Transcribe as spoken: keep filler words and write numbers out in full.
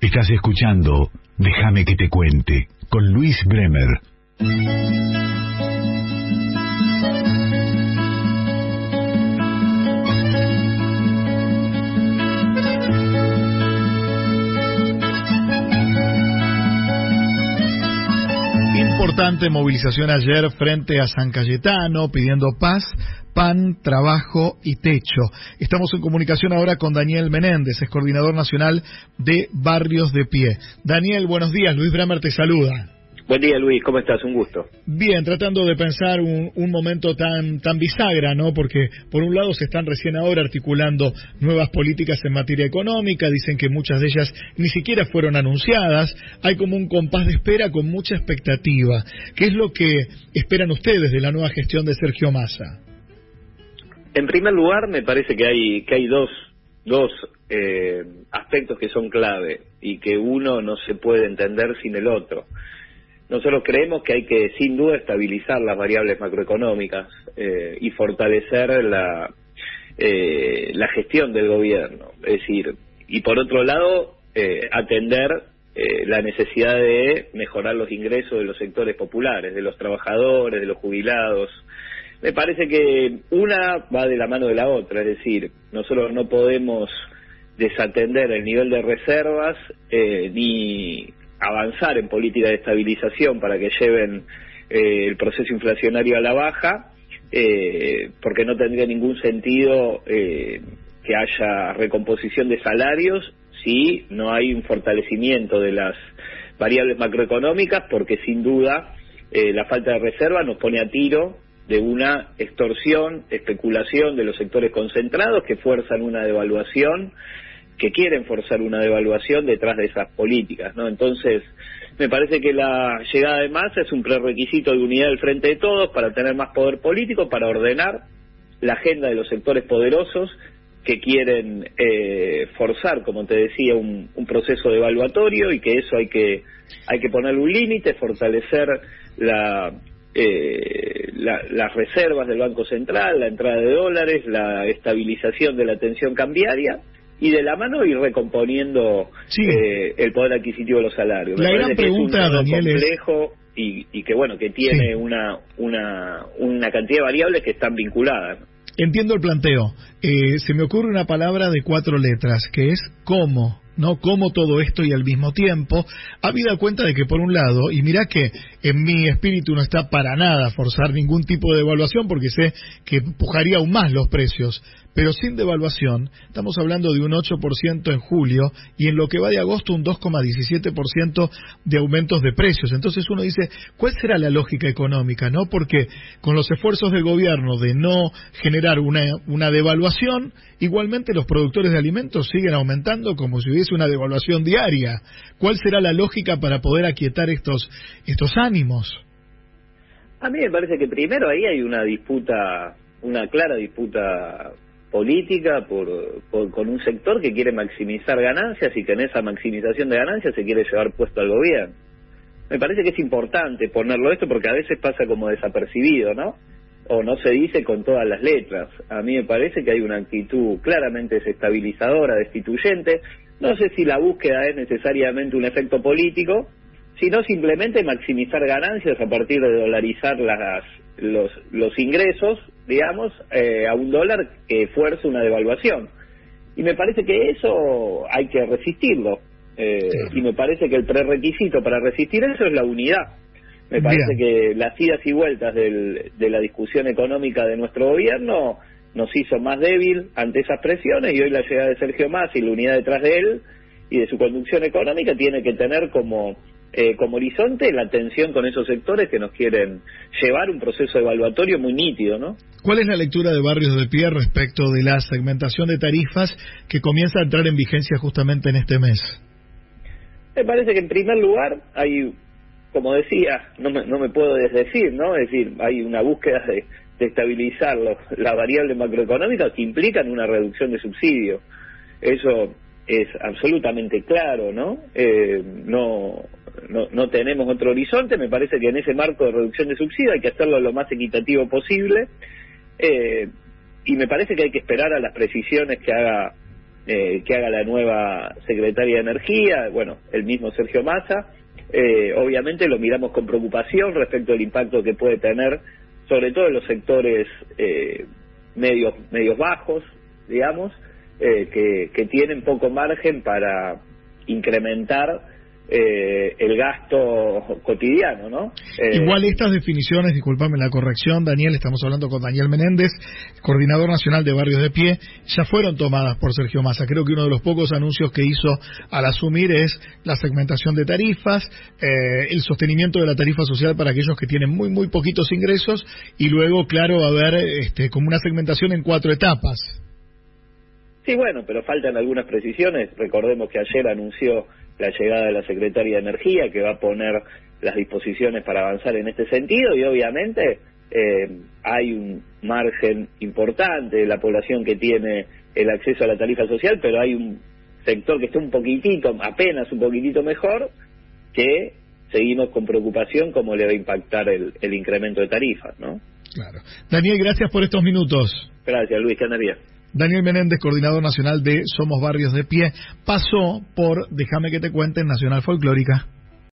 Estás escuchando Déjame que te cuente, con Luis Bremer. Importante movilización ayer frente a San Cayetano, pidiendo paz, pan, trabajo y techo. Estamos en comunicación ahora con Daniel Menéndez, es coordinador nacional de Barrios de Pie. Daniel, buenos días, Luis Bremer te saluda. Buen día, Luis, ¿cómo estás? Un gusto. Bien, tratando de pensar un, un momento tan tan bisagra, ¿no? Porque por un lado se están recién ahora articulando nuevas políticas en materia económica, dicen que muchas de ellas ni siquiera fueron anunciadas, hay como un compás de espera con mucha expectativa. ¿Qué es lo que esperan ustedes de la nueva gestión de Sergio Massa? En primer lugar, me parece que hay que hay dos, dos eh, aspectos que son clave y que uno no se puede entender sin el otro. Nosotros creemos que hay que, sin duda, estabilizar las variables macroeconómicas eh, y fortalecer la, eh, la gestión del gobierno. Es decir, y por otro lado, eh, atender eh, la necesidad de mejorar los ingresos de los sectores populares, de los trabajadores, de los jubilados. Me parece que una va de la mano de la otra, es decir, nosotros no podemos desatender el nivel de reservas eh, ni avanzar en política de estabilización para que lleven eh, el proceso inflacionario a la baja, eh, porque no tendría ningún sentido eh, que haya recomposición de salarios si no hay un fortalecimiento de las variables macroeconómicas, porque sin duda eh, la falta de reserva nos pone a tiro de una extorsión, especulación de los sectores concentrados que fuerzan una devaluación, que quieren forzar una devaluación detrás de esas políticas, ¿no? Entonces, me parece que la llegada de Massa es un prerequisito de unidad del frente de todos para tener más poder político, para ordenar la agenda de los sectores poderosos que quieren eh, forzar, como te decía, un, un proceso devaluatorio, y que eso hay que hay que ponerle un límite, fortalecer la, eh, la, las reservas del Banco Central, la entrada de dólares, la estabilización de la tensión cambiaria, y de la mano ir recomponiendo sí. eh, el poder adquisitivo de los salarios. La gran pregunta, es un Daniel, complejo es... y, y que bueno que tiene sí. una una una cantidad de variables que están vinculadas. Entiendo el planteo. Eh, se me ocurre una palabra de cuatro letras, que es cómo. ¿No? Cómo todo esto y al mismo tiempo, habida cuenta de que por un lado, y mirá que en mi espíritu no está para nada forzar ningún tipo de devaluación porque sé que empujaría aún más los precios, pero sin devaluación, estamos hablando de un ocho por ciento en julio y en lo que va de agosto un dos coma diecisiete por ciento de aumentos de precios. Entonces uno dice, ¿cuál será la lógica económica? ¿No? Porque con los esfuerzos del gobierno de no generar una, una devaluación, igualmente los productores de alimentos siguen aumentando como si hubiese una devaluación diaria. ¿Cuál será la lógica para poder aquietar estos estos ánimos? A mí me parece que primero ahí hay una disputa, una clara disputa política por, por con un sector que quiere maximizar ganancias y que en esa maximización de ganancias se quiere llevar puesto al gobierno. Me parece que es importante ponerlo esto porque a veces pasa como desapercibido, ¿no? O no se dice con todas las letras. A mí me parece que hay una actitud claramente desestabilizadora, destituyente. No sé si la búsqueda es necesariamente un efecto político, sino simplemente maximizar ganancias a partir de dolarizar las, los, los ingresos, digamos, eh, a un dólar que fuerza una devaluación. Y me parece que eso hay que resistirlo. Eh, sí. Y me parece que el prerequisito para resistir eso es la unidad. Me parece Bien. que las idas y vueltas del, de la discusión económica de nuestro gobierno nos hizo más débil ante esas presiones, y hoy la llegada de Sergio Massa y la unidad detrás de él y de su conducción económica tiene que tener como eh, como horizonte la tensión con esos sectores que nos quieren llevar un proceso evaluatorio muy nítido, ¿no? ¿Cuál es la lectura de Barrios de Pie respecto de la segmentación de tarifas que comienza a entrar en vigencia justamente en este mes? Me parece que en primer lugar hay, como decía, no me, no me puedo desdecir, ¿no? Es decir, hay una búsqueda de, de estabilizar los, las variables macroeconómicas que implican una reducción de subsidios. Eso es absolutamente claro, ¿no? Eh, no, no, no tenemos otro horizonte. Me parece que en ese marco de reducción de subsidios hay que hacerlo lo más equitativo posible, eh, y me parece que hay que esperar a las precisiones que haga eh, que haga la nueva secretaria de Energía, bueno, el mismo Sergio Massa. Eh, obviamente lo miramos con preocupación respecto al impacto que puede tener, sobre todo en los sectores eh, medios medios bajos, digamos, eh, que, que tienen poco margen para incrementar eh, el gasto cotidiano, ¿no? Eh, Igual estas definiciones, discúlpame la corrección, Daniel, estamos hablando con Daniel Menéndez, coordinador nacional de Barrios de Pie, ya fueron tomadas por Sergio Massa. Creo que uno de los pocos anuncios que hizo al asumir es la segmentación de tarifas, eh, el sostenimiento de la tarifa social para aquellos que tienen muy, muy poquitos ingresos, y luego, claro, va a haber este, como una segmentación en cuatro etapas. Sí, bueno, pero faltan algunas precisiones. Recordemos que ayer anunció la llegada de la Secretaria de Energía, que va a poner las disposiciones para avanzar en este sentido, y obviamente eh, hay un margen importante de la población que tiene el acceso a la tarifa social, pero hay un sector que está un poquitito, apenas un poquitito mejor, que seguimos con preocupación cómo le va a impactar el, el incremento de tarifas, ¿no? Claro. Daniel, gracias por estos minutos. Gracias, Luis, que andas bien. Daniel Menéndez, coordinador nacional de Somos Barrios de Pie, pasó por Déjame que te cuente en Nacional Folclórica.